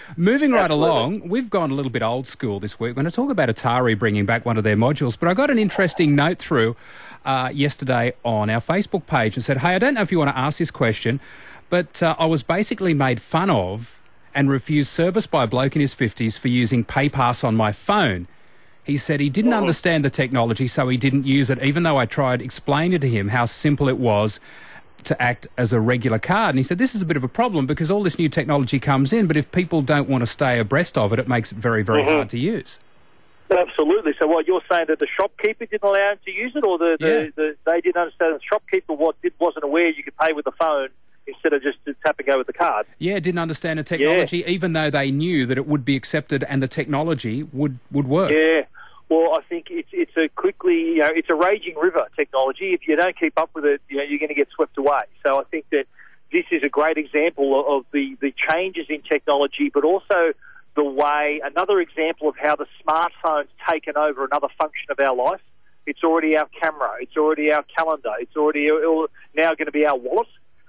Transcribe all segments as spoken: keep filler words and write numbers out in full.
Moving right Absolutely. along, we've gone a little bit old school this week. We're going to talk about Atari bringing back one of their modules, but I got an interesting note through uh, yesterday on our Facebook page and said, hey, I don't know if you want to ask this question, but uh, I was basically made fun of and refused service by a bloke in his fifties for using PayPass on my phone. He said he didn't understand the technology, so he didn't use it, even though I tried explaining to him how simple it was to act as a regular card. And he said, this is a bit of a problem because all this new technology comes in, but if people don't want to stay abreast of it, it makes it very, very Mm-hmm. hard to use. Absolutely. So what you're saying, that the shopkeeper didn't allow him to use it, or the, the, Yeah. the they didn't understand, the shopkeeper what, did, wasn't aware you could pay with the phone instead of just tapping go with the card? Yeah, didn't understand the technology, even though they knew that it would be accepted and the technology would, would work. Yeah. Well, I think it's it's a quickly, you know, it's a raging river, technology. If you don't keep up with it, you know, you're going to get swept away. So I think that this is a great example of, of the, the changes in technology, but also the way, another example of how the smartphone's taken over another function of our life. It's already our camera. It's already our calendar. It's already now going to be our wallet.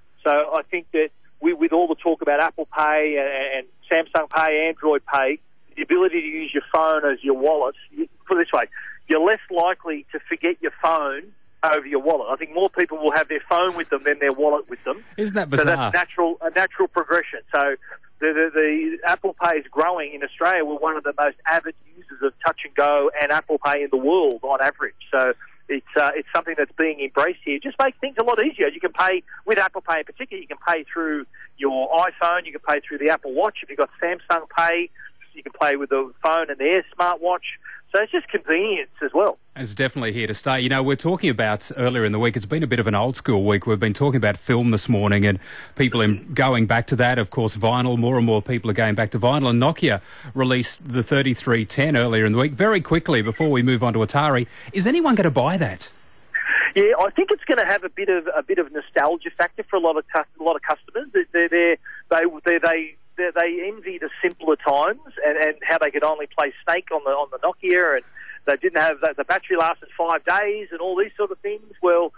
So I think that we, with all the talk about Apple Pay and, and Samsung Pay, Android Pay, the ability to use your phone as your wallet, you, put it this way, you're less likely to forget your phone over your wallet. I think more people will have their phone with them than their wallet with them. Isn't that So bizarre? that's natural, a natural progression. So the, the, the Apple Pay is growing in Australia. We're one of the most avid users of Touch and Go and Apple Pay in the world on average. So it's uh, it's something that's being embraced here. It just makes things a lot easier. You can pay with Apple Pay in particular. You can pay through your iPhone. You can pay through the Apple Watch. If you've got Samsung Pay, you can play with the phone and their smartwatch. So it's just convenience as well. It's definitely here to stay. You know, we're talking about earlier in the week, it's been a bit of an old school week. We've been talking about film this morning and people in going back to that. Of course, vinyl, more and more people are going back to vinyl. And Nokia released the thirty-three ten earlier in the week. Very quickly, before we move on to Atari, is anyone going to buy that? Yeah, I think it's going to have a bit of a bit of nostalgia factor for a lot of a lot of customers. They they they they they they, they envy the simpler times and, and how they could only play Snake on the on the Nokia, and they didn't have the, the battery lasted five days and all these sort of things. Well,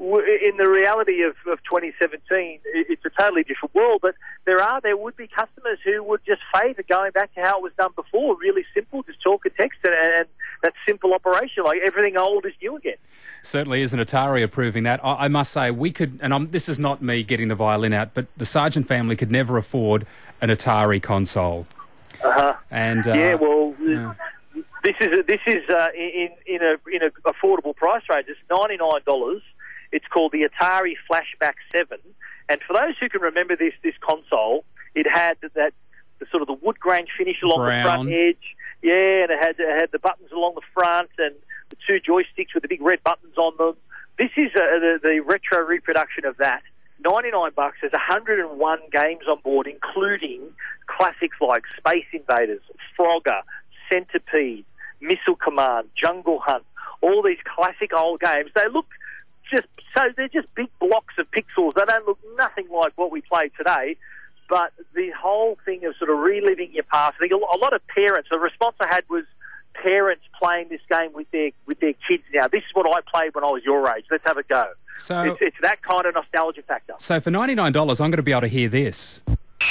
in the reality of, of twenty seventeen, it's a totally different world. But there are there would be customers who would just favour going back to how it was done before, really simple, just talk and text, and, and that simple operation, like everything old is new again. Certainly isn't Atari approving that. I, I must say, we could, and I'm, this is not me getting the violin out, but the Sargent family could never afford an Atari console. Uh-huh. And uh, yeah, well, yeah. this is a, this is uh, in in a in a affordable price range. It's ninety-nine dollars. It's called the Atari Flashback seven, and for those who can remember this this console, it had that the sort of the wood grain finish along Brown. the front edge. Yeah, and it had it had the buttons along the front and the two joysticks with the big red buttons on them. This is uh, the, the retro reproduction of that. ninety-nine bucks. There's one hundred one games on board, including classics like Space Invaders, Frogger, Centipede, Missile Command, Jungle Hunt. All these classic old games. They look just so they're just big blocks of pixels. They don't look nothing like what we play today. But the whole thing of sort of reliving your past. I think a lot of parents. The response I had was parents playing this game with their with their kids now. This is what I played when I was your age. Let's have a go. So it's, it's that kind of nostalgia factor. So for ninety-nine dollars, I'm going to be able to hear this.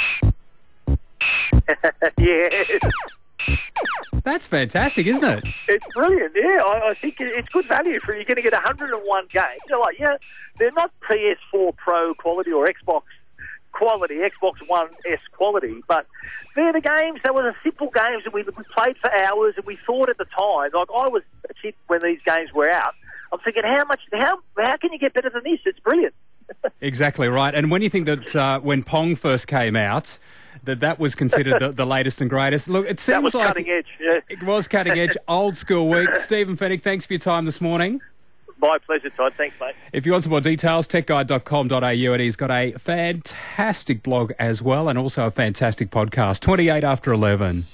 Yeah. That's fantastic, isn't it? It's brilliant, yeah. I, I think it, it's good value for you're going to get one hundred one games. They're like, yeah, they're not P S four Pro quality or Xbox quality, Xbox One S quality, but they're the games. They were the simple games that we, we played for hours, and we thought at the time, like I was a kid when these games were out, I'm thinking, how much, how how can you get better than this? It's brilliant. Exactly right. And when you think that uh, when Pong first came out, that that was considered the, the latest and greatest. Look, it seems that was like cutting edge. Yeah. It was cutting edge. Old school week. Stephen Fennick, thanks for your time this morning. My pleasure, Todd. Thanks, mate. If you want some more details, tech guide dot com dot a u, and he's got a fantastic blog as well, and also a fantastic podcast. twenty-eight after eleven.